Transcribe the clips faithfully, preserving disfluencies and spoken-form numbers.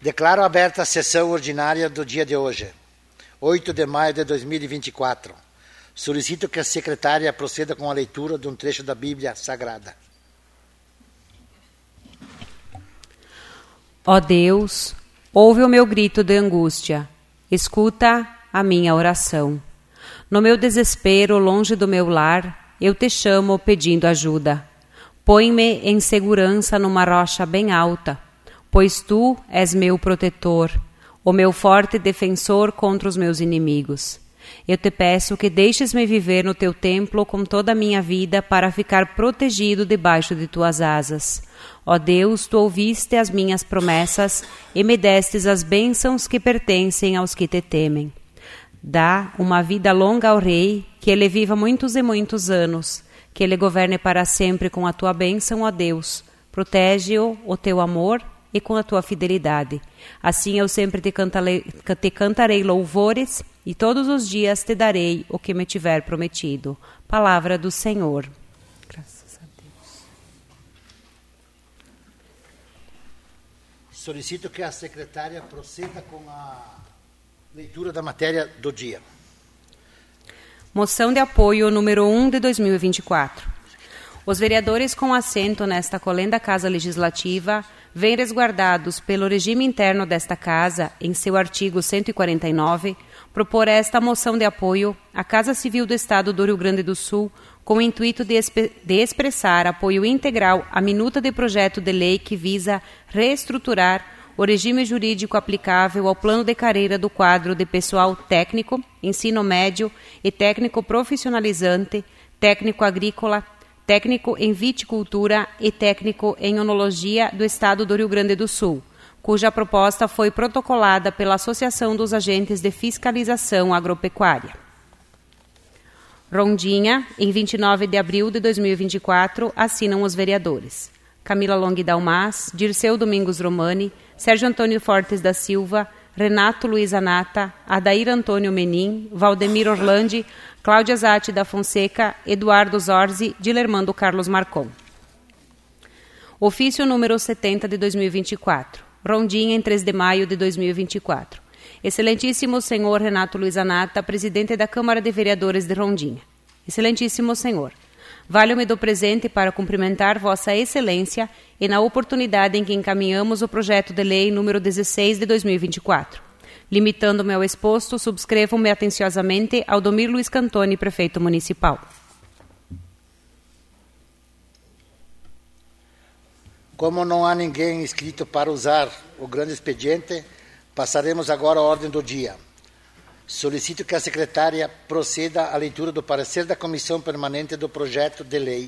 Declaro aberta a sessão ordinária do dia de hoje, oito de maio de dois mil e vinte e quatro. Solicito que a secretária proceda com a leitura de um trecho da Bíblia Sagrada. Ó Deus, ouve o meu grito de angústia, escuta a minha oração. No meu desespero, longe do meu lar, eu te chamo pedindo ajuda. Põe-me em segurança numa rocha bem alta, pois tu és meu protetor, o meu forte defensor contra os meus inimigos. Eu te peço que deixes-me viver no teu templo com toda a minha vida para ficar protegido debaixo de tuas asas. Ó Deus, tu ouviste as minhas promessas e me destes as bênçãos que pertencem aos que te temem. Dá uma vida longa ao rei, que ele viva muitos e muitos anos, que ele governe para sempre com a tua bênção, ó Deus. Protege-o, o teu amor e com a tua fidelidade. Assim eu sempre te cantarei, te cantarei louvores e todos os dias te darei o que me tiver prometido. Palavra do Senhor. Graças a Deus. Solicito que a secretária proceda com a leitura da matéria do dia. Moção de apoio número um de dois mil e vinte e quatro. Os vereadores com assento nesta colenda Casa Legislativa vêm resguardados pelo regime interno desta Casa, em seu artigo cento e quarenta e nove, propor esta moção de apoio à Casa Civil do Estado do Rio Grande do Sul com o intuito de, exp- de expressar apoio integral à minuta de projeto de lei que visa reestruturar o regime jurídico aplicável ao plano de carreira do quadro de pessoal técnico, ensino médio e técnico profissionalizante, técnico agrícola, técnico em viticultura e técnico em onologia do Estado do Rio Grande do Sul, cuja proposta foi protocolada pela Associação dos Agentes de Fiscalização Agropecuária. Rondinha, em vinte e nove de abril de dois mil e vinte e quatro, assinam os vereadores Camila Long Dalmas, Dirceu Domingos Romani, Sérgio Antônio Fortes da Silva, Renato Luiz Anata, Adair Antônio Menin, Valdemir Orlandi, Cláudia Zatti da Fonseca, Eduardo Zorzi, Dilermando Carlos Marcon. Ofício número setenta de dois mil e vinte e quatro. Rondinha, em três de maio de dois mil e vinte e quatro. Excelentíssimo senhor Renato Luiz Anata, presidente da Câmara de Vereadores de Rondinha. Excelentíssimo senhor, valho-me do presente para cumprimentar Vossa Excelência e na oportunidade em que encaminhamos o projeto de lei número dezesseis de dois mil e vinte e quatro. Limitando-me ao exposto, subscrevo-me atenciosamente ao Domir Luiz Cantoni, prefeito municipal. Como não há ninguém inscrito para usar o grande expediente, passaremos agora à ordem do dia. Solicito que a secretária proceda à leitura do parecer da Comissão Permanente do projeto de lei.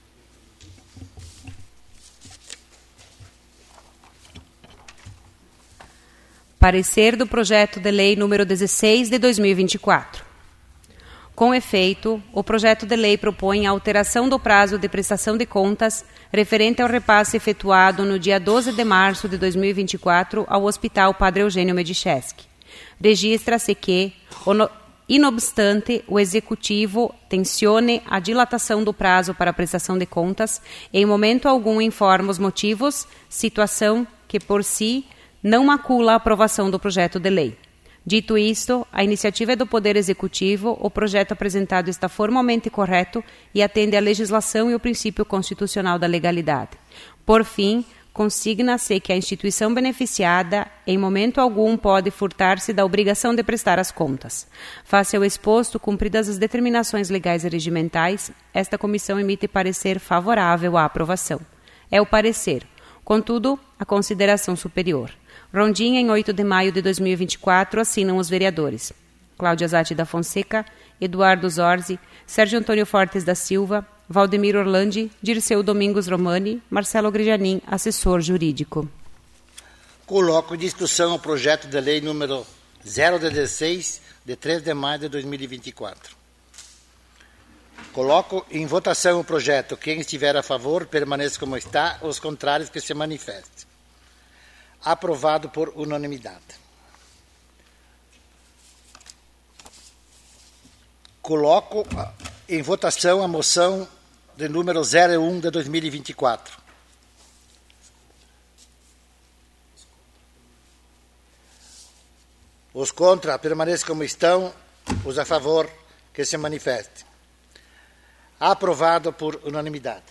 Parecer do projeto de lei número dezesseis de dois mil e vinte e quatro. Com efeito, o projeto de lei propõe a alteração do prazo de prestação de contas referente ao repasse efetuado no dia doze de março de dois mil e vinte e quatro ao Hospital Padre Eugênio Medicheschi. Registra-se que, inobstante o Executivo tencione a dilatação do prazo para a prestação de contas, em momento algum informa os motivos, situação que por si não macula a aprovação do projeto de lei. Dito isto, a iniciativa é do Poder Executivo, o projeto apresentado está formalmente correto e atende à legislação e o princípio constitucional da legalidade. Por fim, consigna-se que a instituição beneficiada, em momento algum, pode furtar-se da obrigação de prestar as contas. Face ao exposto, cumpridas as determinações legais e regimentais, esta comissão emite parecer favorável à aprovação. É o parecer. Contudo, a consideração superior. Rondinha, em oito de maio de dois mil e vinte e quatro, assinam os vereadores Cláudia Zatti da Fonseca, Eduardo Zorzi, Sérgio Antônio Fortes da Silva, Valdemir Orlandi, Dirceu Domingos Romani, Marcelo Grijanin, assessor jurídico. Coloco em discussão o projeto de lei número zero dezesseis, de três de maio de dois mil e vinte e quatro. Coloco em votação o projeto. Quem estiver a favor, permaneça como está. Os contrários, que se manifestem. Aprovado por unanimidade. Coloco em votação a moção de número zero um de dois mil e vinte e quatro. Os contra, permaneçam como estão. Os a favor, que se manifestem. Aprovado por unanimidade.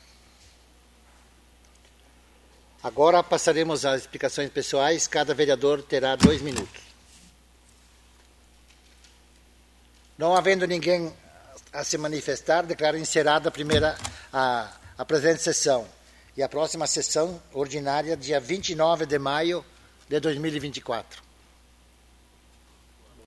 Agora passaremos às explicações pessoais. Cada vereador terá dois minutos. Não havendo ninguém a se manifestar, declaro encerrada a primeira, a, a presente sessão. E a próxima sessão ordinária, dia vinte e nove de maio de dois mil e vinte e quatro.